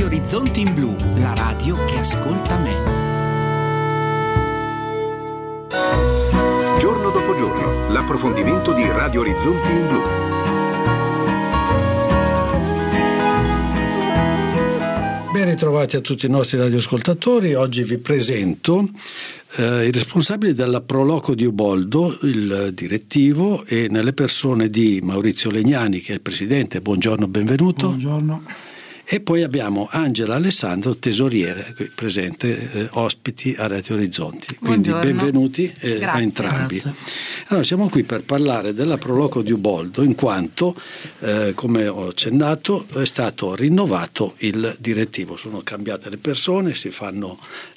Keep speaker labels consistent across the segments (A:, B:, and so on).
A: Orizzonti in Blu, la radio che ascolta me.
B: Giorno dopo giorno, l'approfondimento di Radio Orizzonti in Blu.
C: Ben ritrovati a tutti i nostri radioascoltatori. Oggi vi presento i responsabili della Proloco di Uboldo, il direttivo, e nelle persone di Maurizio Legnani, che è il presidente. Buongiorno, benvenuto.
D: Buongiorno.
C: E poi abbiamo Angela Alessandro, tesoriere, qui presente, ospiti a Radio Orizzonti. Quindi benvenuti a entrambi.
D: Grazie.
C: Allora, siamo qui per parlare della Proloco di Uboldo, in quanto, come ho accennato, è stato rinnovato il direttivo. Sono cambiate le persone, si fanno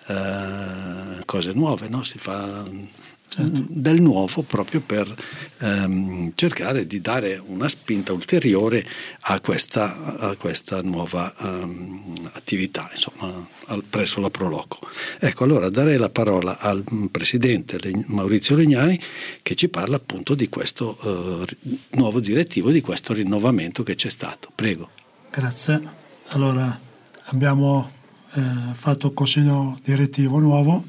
C: cose nuove, no? Si fa del nuovo proprio per cercare di dare una spinta ulteriore a questa nuova attività, insomma, presso la Proloco. Ecco, allora darei la parola al presidente Maurizio Legnani, che ci parla appunto di questo nuovo direttivo, di questo rinnovamento che c'è stato. Prego.
D: Grazie. Allora, abbiamo fatto il consiglio direttivo nuovo.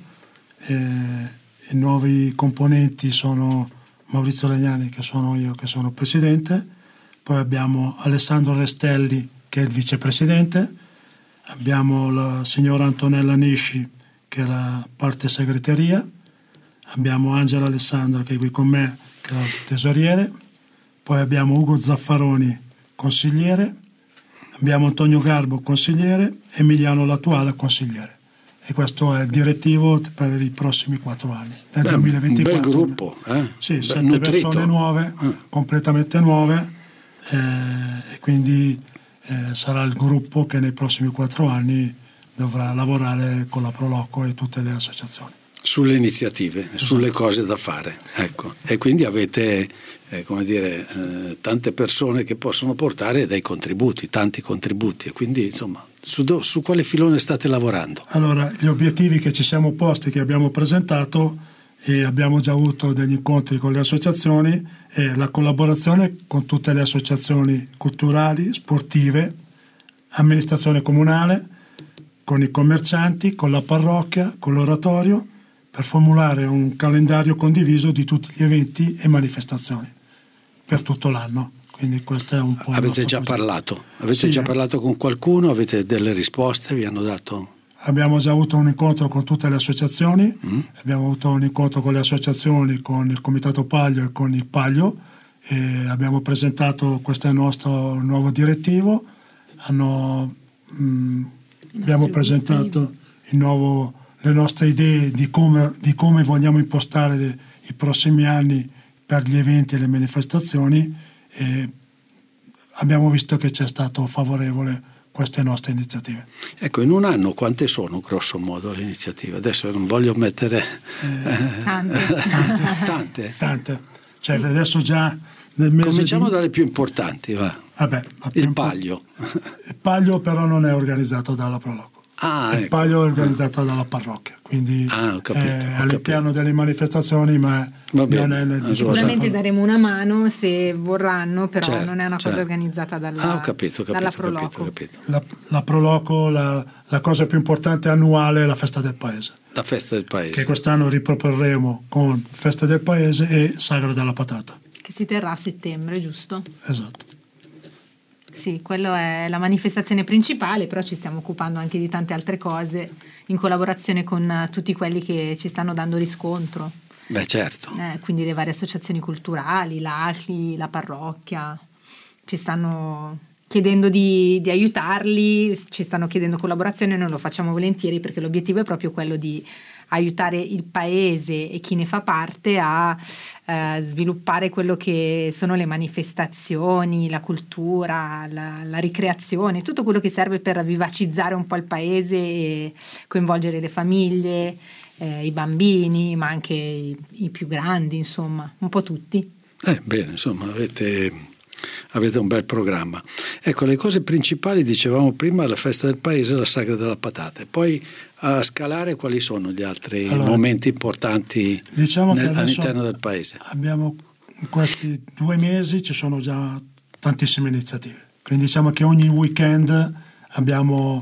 D: I nuovi componenti sono Maurizio Legnani, che sono io, che sono presidente, poi abbiamo Alessandro Restelli, che è il vicepresidente, abbiamo la signora Antonella Nisci, che è la parte segreteria, abbiamo Angela Alessandro, che è qui con me, che è la tesoriere, poi abbiamo Ugo Zaffaroni, consigliere, abbiamo Antonio Garbo, consigliere, Emiliano Latuada, consigliere. E questo è il direttivo per i prossimi 4 anni, del 2024.
C: Un bel gruppo,
D: Sì, 7 persone nuove, completamente nuove, e quindi sarà il gruppo che nei prossimi 4 anni dovrà lavorare con la Proloco e tutte le associazioni.
C: Sulle iniziative, esatto. Sulle cose da fare, ecco. E quindi avete tante persone che possono portare dei contributi, tanti contributi, e quindi insomma su quale filone state lavorando?
D: Allora, gli obiettivi che ci siamo posti, che abbiamo presentato e abbiamo già avuto degli incontri con le associazioni, è la collaborazione con tutte le associazioni culturali, sportive, amministrazione comunale, con i commercianti, con la parrocchia, con l'oratorio, per formulare un calendario condiviso di tutti gli eventi e manifestazioni per tutto l'anno. Quindi questo è un po'.
C: Avete già parlato? Avete già parlato con qualcuno? Avete delle risposte? Vi hanno dato?
D: Abbiamo già avuto un incontro con tutte le associazioni, abbiamo avuto un incontro con le associazioni, con il Comitato Paglio e con il Paglio, e abbiamo presentato questo nostro nuovo direttivo. Abbiamo presentato le nostre idee di come vogliamo impostare i prossimi anni per gli eventi e le manifestazioni, e abbiamo visto che c'è stato favorevole queste nostre iniziative.
C: Ecco, in un anno quante sono grosso modo le iniziative? Adesso non voglio mettere
D: tante. Cioè adesso già nel mese
C: cominciamo dalle più importanti, va. Il Paglio.
D: Il Paglio però non è organizzato dalla Proloco. Il Paglio è organizzato dalla parrocchia, quindi
C: ho capito.
D: all'interno delle manifestazioni, ma non è nel
E: sicuramente daremo una mano se vorranno, però
C: certo,
E: non è una cosa organizzata dalla Proloco.
C: Capito.
D: La Proloco, la cosa più importante annuale è la Festa del Paese.
C: La Festa del Paese.
D: Che quest'anno riproporremo con Festa del Paese e Sagra della Patata.
E: Che si terrà a settembre, giusto?
D: Esatto.
E: Sì, quello è la manifestazione principale, però ci stiamo occupando anche di tante altre cose in collaborazione con tutti quelli che ci stanno dando riscontro.
C: Beh, certo.
E: Quindi le varie associazioni culturali, l'ACLI, la parrocchia, ci stanno chiedendo di aiutarli, ci stanno chiedendo collaborazione, noi lo facciamo volentieri perché l'obiettivo è proprio quello di aiutare il paese e chi ne fa parte a sviluppare quello che sono le manifestazioni, la cultura, la ricreazione, tutto quello che serve per vivacizzare un po' il paese e coinvolgere le famiglie, i bambini, ma anche i più grandi, insomma, un po' tutti.
C: Bene, insomma, avete un bel programma. Ecco, le cose principali, dicevamo prima, la Festa del Paese e la Sagra della Patata. E poi a scalare quali sono gli altri momenti importanti all'interno del paese?
D: Abbiamo in questi 2 mesi ci sono già tantissime iniziative, quindi diciamo che ogni weekend abbiamo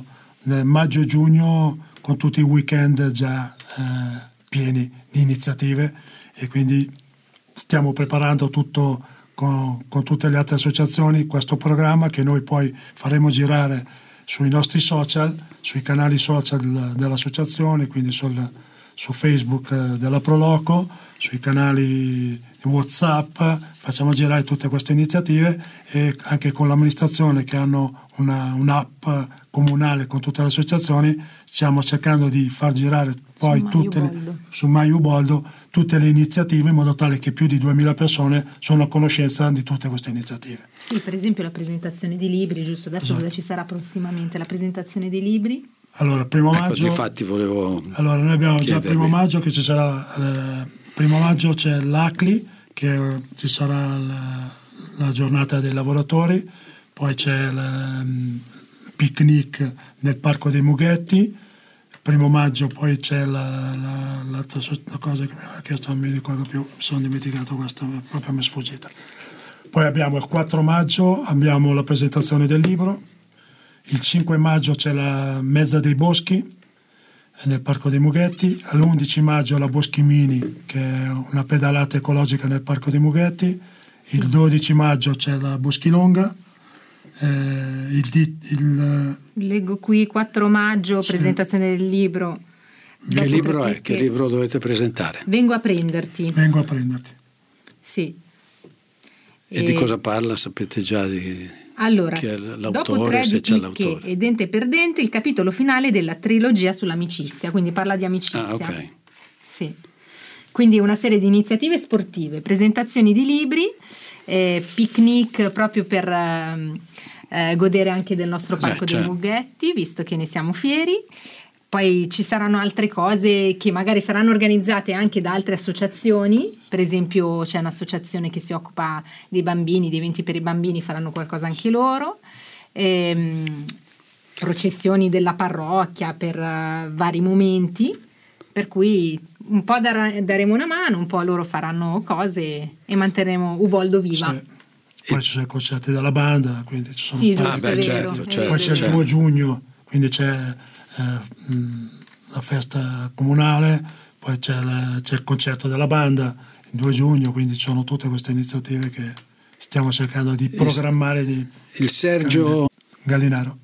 D: maggio e giugno, con tutti i weekend già pieni di iniziative, e quindi stiamo preparando tutto con tutte le altre associazioni questo programma, che noi poi faremo girare sui nostri social, sui canali social dell'associazione, quindi su Facebook della Proloco, sui canali WhatsApp. Facciamo girare tutte queste iniziative, e anche con l'amministrazione, che hanno un'app comunale con tutte le associazioni, stiamo cercando di far girare poi su MyUboldo tutte le iniziative, in modo tale che più di 2000 persone sono a conoscenza di tutte queste iniziative.
E: Sì, per esempio la presentazione di libri, giusto adesso. Esatto. Cosa ci sarà prossimamente? La presentazione dei libri?
C: Allora, primo maggio. Infatti volevo.
D: Allora, noi abbiamo già il primo maggio, che ci sarà. Primo maggio c'è l'ACLI, che ci sarà la giornata dei lavoratori, poi c'è il picnic nel Parco dei Mughetti. Primo maggio poi c'è l'altra cosa che mi aveva chiesto, non mi ricordo più, mi sono dimenticato, questa proprio mi è sfuggita. Poi abbiamo il 4 maggio, abbiamo la presentazione del libro. Il 5 maggio c'è la Mezza dei Boschi nel Parco dei Mughetti. All'11 maggio la Boschimini, che è una pedalata ecologica nel Parco dei Mughetti. Sì. Il 12 maggio c'è la Boschilonga.
E: Leggo qui 4 maggio, sì. Presentazione del libro.
C: Che libro è? Che libro dovete presentare?
E: Vengo a prenderti. Sì.
C: E di cosa parla? Sapete già
E: allora,
C: chi è l'autore,
E: dopo 3
C: se
E: di
C: c'è
E: Picche
C: l'autore?
E: e Dente per Dente, il capitolo finale della trilogia sull'amicizia, quindi parla di amicizia.
C: Ah, ok.
E: Sì. Quindi una serie di iniziative sportive, presentazioni di libri, picnic proprio per godere anche del nostro Parco dei Mughetti, visto che ne siamo fieri. Poi ci saranno altre cose che magari saranno organizzate anche da altre associazioni. Per esempio c'è un'associazione che si occupa dei bambini, di eventi per i bambini, faranno qualcosa anche loro. Processioni della parrocchia per vari momenti, per cui un po' daremo una mano, un po' loro faranno cose e manterremo Uboldo viva.
D: Sì. Poi ci sono i concerti della banda, quindi ci sono
C: certo.
D: Poi c'è il 2 giugno, quindi c'è la festa comunale, poi c'è il concerto della banda il 2 giugno, quindi ci sono tutte queste iniziative che stiamo cercando di programmare.
C: Il Sergio
D: Gallinaro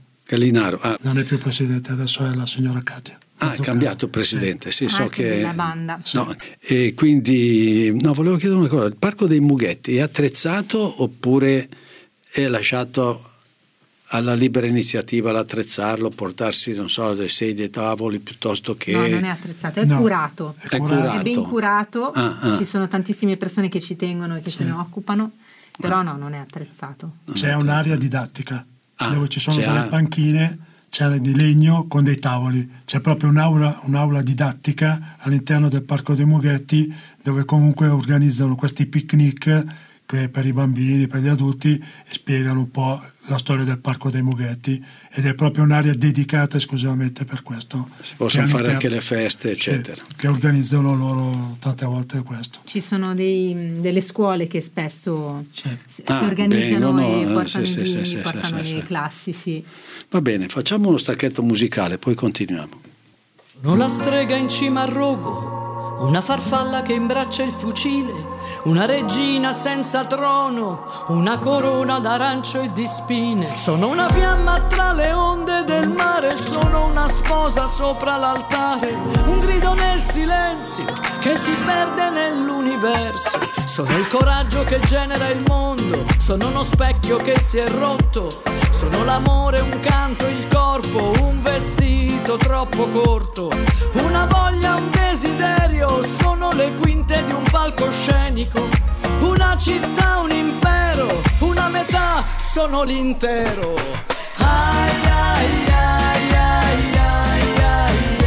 C: non
D: è più presidente, adesso è la signora Katia.
C: È cambiato presidente, sì, so che
E: della banda.
C: No, e quindi volevo chiedere una cosa: il Parco dei Mughetti è attrezzato oppure è lasciato alla libera iniziativa l'attrezzarlo, portarsi, non so, delle sedie, tavoli, piuttosto che...
E: No, non è attrezzato, è curato. È ben curato. Ci sono tantissime persone che ci tengono e che se ne occupano, però no, non è attrezzato.
D: C'è un'area didattica dove ci sono delle panchine, c'è di legno con dei tavoli, c'è proprio un'aula didattica all'interno del Parco dei Mughetti, dove comunque organizzano questi picnic per i bambini, per gli adulti, e spiegano un po' la storia del Parco dei Mughetti, ed è proprio un'area dedicata esclusivamente per questo.
C: Si possono fare anche le feste, eccetera.
D: Che organizzano loro tante volte questo.
E: Ci sono delle scuole che spesso si organizzano e portano i bambini, portano le classi, sì.
C: Va bene, facciamo uno stacchetto musicale, poi continuiamo.
F: Sono la strega in cima al rogo, una farfalla che imbraccia il fucile, una regina senza trono, una corona d'arancio e di spine. Sono una fiamma tra le onde del mare, sono una sposa sopra l'altare, un grido nel silenzio che si perde nell'universo. Sono il coraggio che genera il mondo, sono uno specchio che si è rotto, sono l'amore, un canto, il corpo, un vestito troppo corto, una voglia, un desiderio, sono le quinte di un palcoscenico, una città, un impero, una metà, sono l'intero. Ai ai ai ai ai ai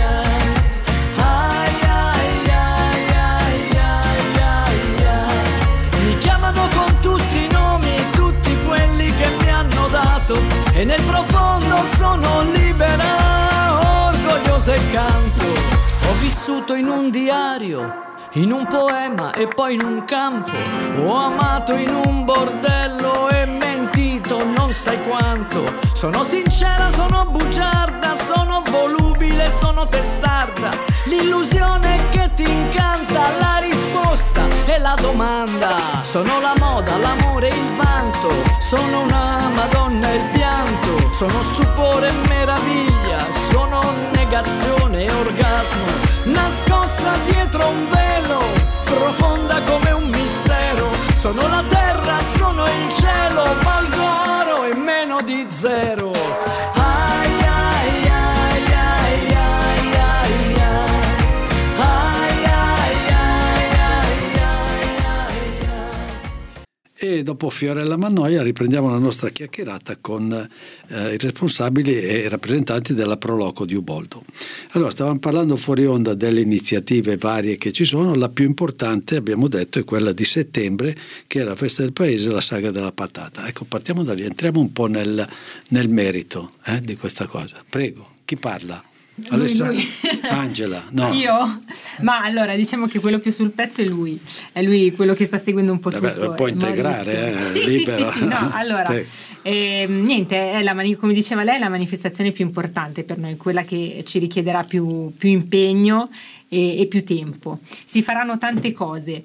F: ai ai ai ai ai. Mi chiamano con tutti i nomi, tutti quelli che mi hanno dato, e nel profondo sono libera, orgogliosa e canto. Ho vissuto in un diario, in un poema e poi in un campo, ho amato in un bordello e mentito, non sai quanto. Sono sincera, sono bugiarda, sono volubile, sono testarda. L'illusione che ti incanta, la risposta e la domanda. Sono la moda, l'amore e il vanto, sono una madonna e il pianto. Sono stupore e meraviglia, sono negazione e orgasmo. Nascosta dietro un velo, profonda come un mistero. Sono la terra, sono il cielo, valgo oro e meno di zero. Ai ai ai ai ai ai ai. Ai ai ai ai ai ai.
C: E dopo Fiorella Mannoia riprendiamo la nostra chiacchierata con i responsabili e i rappresentanti della Proloco di Uboldo. Allora, stavamo parlando fuori onda delle iniziative varie che ci sono. La più importante, abbiamo detto, è quella di settembre, che è la festa del paese, la saga della patata. Ecco, partiamo da lì, entriamo un po' nel merito di questa cosa. Prego, chi parla?
E: Lui.
C: Angela, no.
E: Io? Ma allora diciamo che quello più sul pezzo è lui quello che sta seguendo un po' tutto.
C: Può integrare,
E: libero. Sì. No, allora, niente, è come diceva lei, è la manifestazione più importante per noi, quella che ci richiederà più impegno e più tempo. Si faranno tante cose,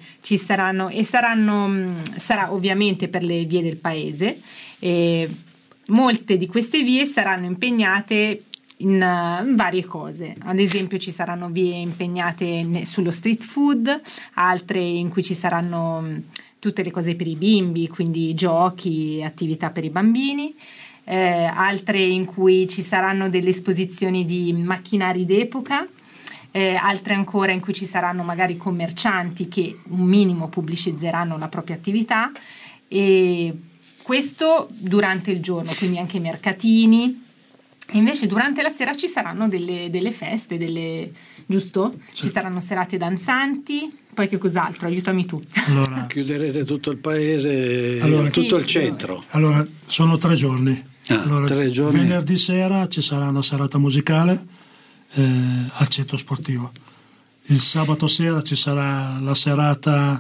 E: sarà ovviamente per le vie del paese, molte di queste vie saranno impegnate in varie cose. Ad esempio ci saranno vie impegnate sullo street food, altre in cui ci saranno tutte le cose per i bimbi, quindi giochi, attività per i bambini, altre in cui ci saranno delle esposizioni di macchinari d'epoca, altre ancora in cui ci saranno magari commercianti che un minimo pubblicizzeranno la propria attività, e questo durante il giorno, quindi anche mercatini. E invece durante la sera ci saranno delle feste, giusto? Sì. Ci saranno serate danzanti, poi che cos'altro? Aiutami tu.
C: Allora, chiuderete tutto il paese, tutto il centro.
D: Allora, sono 3 giorni.
C: 3 giorni.
D: Venerdì sera ci sarà una serata musicale al centro sportivo. Il sabato sera ci sarà la serata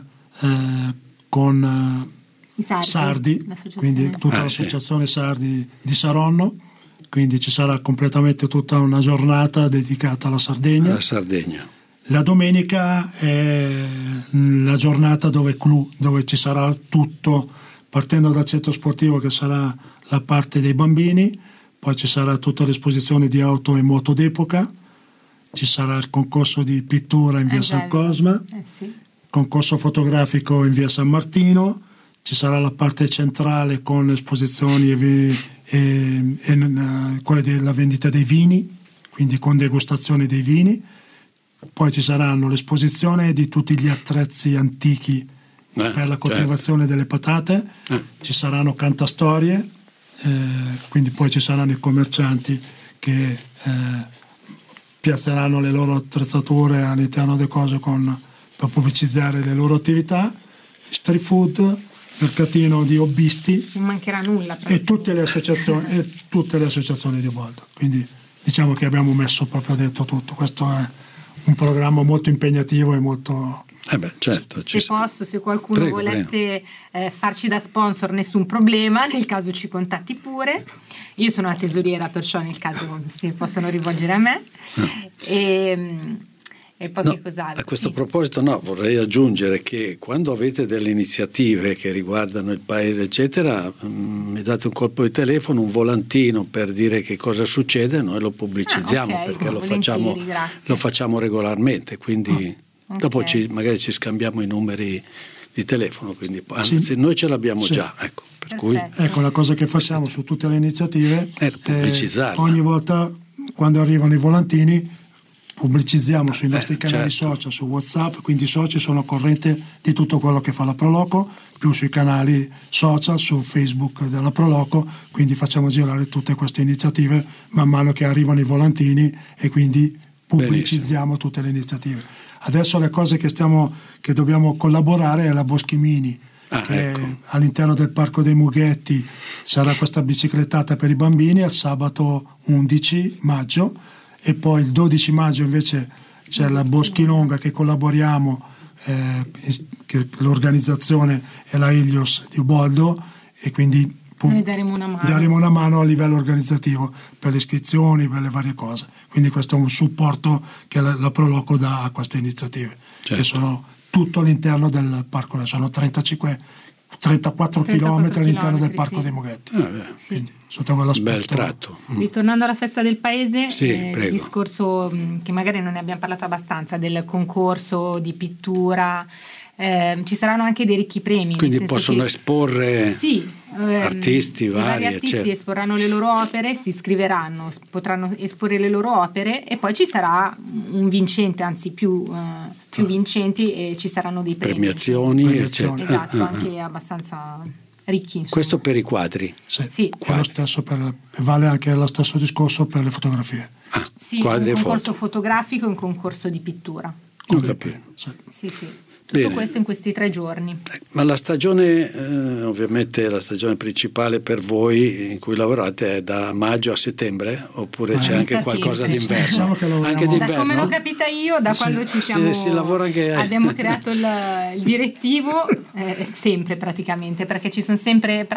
D: con
E: i Sardi,
D: quindi tutta l'associazione Sardi di Saronno. Quindi ci sarà completamente tutta una giornata dedicata alla Sardegna. La domenica è la giornata dove ci sarà tutto, partendo dal centro sportivo che sarà la parte dei bambini, poi ci sarà tutta l'esposizione di auto e moto d'epoca, ci sarà il concorso di pittura in via San Cosma, concorso fotografico in via San Martino, ci sarà la parte centrale con esposizioni e quella della vendita dei vini, quindi con degustazione dei vini. Poi ci saranno l'esposizione di tutti gli attrezzi antichi per la coltivazione delle patate, ci saranno cantastorie, quindi poi ci saranno i commercianti che piazzeranno le loro attrezzature all'interno delle cose per pubblicizzare le loro attività, street food, mercatino di hobbisti,
E: non mancherà nulla
D: e tutte le associazioni di Uboldo. Quindi diciamo che abbiamo messo proprio dentro tutto. Questo è un programma molto impegnativo e molto
C: certo,
E: se qualcuno volesse farci da sponsor, nessun problema, nel caso ci contatti pure. Io sono la tesoriera, perciò nel caso si possono rivolgere a me. E poi che cos'altro?
C: A questo proposito vorrei aggiungere che quando avete delle iniziative che riguardano il paese eccetera, mi date un colpo di telefono, un volantino per dire che cosa succede, noi lo pubblicizziamo, perché lo facciamo regolarmente, quindi dopo magari ci scambiamo i numeri di telefono, quindi anzi noi ce l'abbiamo già, ecco, per cui
D: la cosa che facciamo su tutte le iniziative
C: è pubblicizzarla.
D: Ogni volta quando arrivano i volantini pubblicizziamo sui nostri canali social, su WhatsApp, quindi i soci sono al corrente di tutto quello che fa la Proloco, più sui canali social, su Facebook della Proloco, quindi facciamo girare tutte queste iniziative man mano che arrivano i volantini e quindi pubblicizziamo tutte le iniziative. Adesso le cose che dobbiamo collaborare è la Boschimini, che all'interno del Parco dei Mughetti sarà questa biciclettata per i bambini il sabato 11 maggio, e poi il 12 maggio invece c'è la Boschilonga che collaboriamo, che l'organizzazione è la Helios di Uboldo, e quindi
E: noi daremo una mano.
D: Daremo una mano a livello organizzativo per le iscrizioni, per le varie cose. Quindi questo è un supporto che la Proloco dà a queste iniziative, che sono tutto all'interno del parco, sono 34 chilometri all'interno del Parco dei Mughetti. Quindi, sotto quell'aspetto.
C: Bel tratto.
E: Ritornando alla festa del paese,
C: prego.
E: il discorso che magari non ne abbiamo parlato abbastanza del concorso di pittura, ci saranno anche dei ricchi premi.
C: Quindi possono esporre artisti vari,
E: artisti
C: eccetera.
E: Esporranno le loro opere, si iscriveranno, potranno esporre le loro opere e poi ci sarà un vincente, anzi più vincenti, e ci saranno dei premi.
C: Premiazioni, eccetera.
E: Esatto, anche abbastanza ricchi. Insomma.
C: Questo per i quadri.
E: Sì.
D: Lo stesso vale anche lo stesso discorso per le fotografie.
E: Sì,
C: quadri
E: un
C: e
E: concorso
C: foto.
E: fotografico e un concorso di pittura.
C: Ho capito.
E: Sì. Tutto
C: Bene.
E: questo in questi 3 giorni.
C: Ma la stagione, ovviamente la stagione principale per voi in cui lavorate è da maggio a settembre, oppure c'è anche qualcosa d'inverno?
D: Diciamo che
C: Anche d'inverno?
E: Da come l'ho capita io, da quando ci siamo,
C: si lavora anche...
E: abbiamo creato il direttivo, sempre praticamente, perché ci sono sempre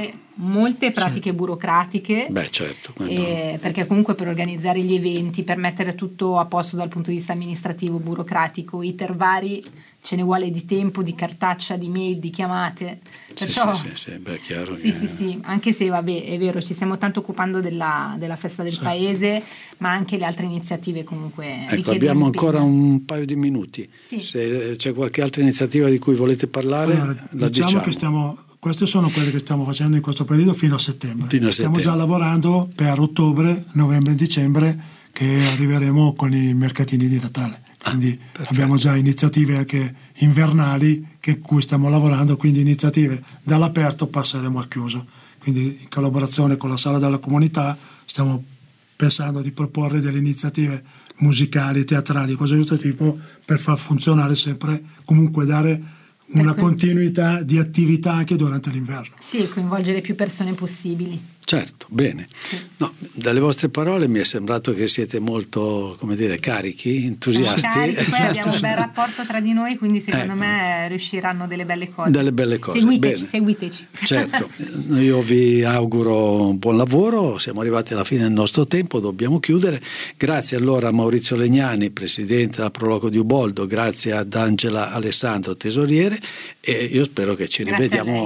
E: molte pratiche burocratiche.
C: Beh, certo.
E: Perché comunque per organizzare gli eventi, per mettere tutto a posto dal punto di vista amministrativo, burocratico, iter vari, ce ne vuole di tempo, di cartaccia, di mail, di chiamate. Perciò,
C: sì, beh, chiaro.
E: Sì, anche se vabbè, è vero, ci stiamo tanto occupando della festa del paese, ma anche le altre iniziative comunque.
C: Ecco, abbiamo ancora un paio di minuti.
E: Sì.
C: Se c'è qualche altra iniziativa di cui volete parlare, la
D: diciamo che queste sono quelle che stiamo facendo in questo periodo fino a settembre. Stiamo già lavorando per ottobre, novembre e dicembre, che arriveremo con i mercatini di Natale. Quindi abbiamo già iniziative anche invernali cui stiamo lavorando, quindi iniziative dall'aperto passeremo al chiuso. Quindi in collaborazione con la Sala della Comunità stiamo pensando di proporre delle iniziative musicali, teatrali, cose di questo tipo, per far funzionare sempre, comunque dare una continuità di attività anche durante l'inverno.
E: Sì, coinvolgere più persone possibili.
C: Certo, bene. No, dalle vostre parole mi è sembrato che siete molto, come dire, carichi, entusiasti.
E: Poi abbiamo un bel rapporto tra di noi, quindi secondo me riusciranno delle belle cose.
C: Delle belle cose.
E: Seguiteci.
C: Certo, io vi auguro un buon lavoro, siamo arrivati alla fine del nostro tempo, dobbiamo chiudere. Grazie allora a Maurizio Legnani, presidente della Proloco di Uboldo, grazie ad Angela Alessandro, tesoriere, e io spero che ci rivediamo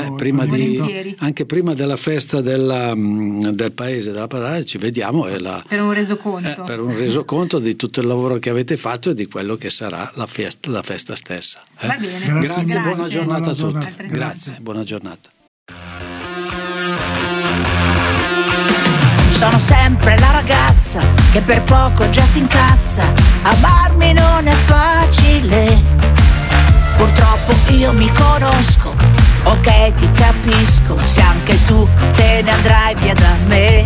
C: anche prima della festa del paese della Padania, ci vediamo
E: per un resoconto.
C: Per un resoconto di tutto il lavoro che avete fatto e di quello che sarà la festa stessa.
E: Va bene.
C: Grazie. Buona giornata a tutti. Grazie, buona giornata.
G: Sono sempre la ragazza che per poco già si incazza. Amarmi non è facile. Purtroppo io mi conosco, ok ti capisco, se anche tu te ne andrai via da me.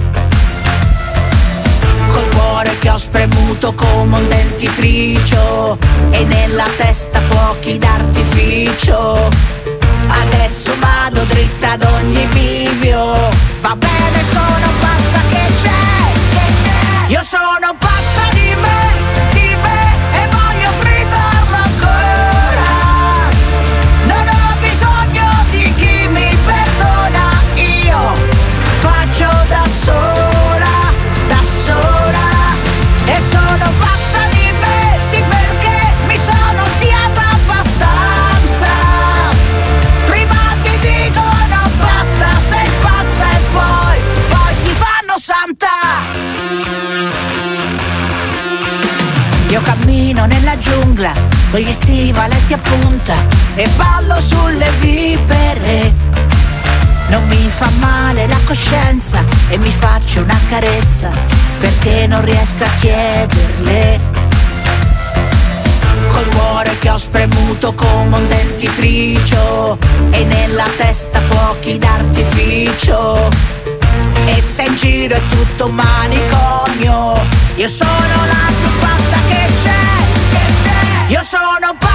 G: Col cuore che ho spremuto come un dentifricio e nella testa fuochi d'artificio. Adesso vado dritta ad ogni bivio, va bene sono pazza che c'è. Io sono pazza di me e voglio gridarlo ancora. Non ho bisogno di chi mi perdona, io faccio da sola, e sono pazza di me, sì perché mi sono odiata abbastanza. Prima ti dicono basta, sei pazza e poi ti fanno santa. Io cammino nella giungla con gli stivaletti a punta e ballo sulle vipere. Non mi fa male la coscienza e mi faccio una carezza perché non riesco a chiederle. Col cuore che ho spremuto come un dentifricio e nella testa fuochi d'artificio. E se in giro è tutto un manicomio, io sono la più pazza che c'è. Io sono pazza.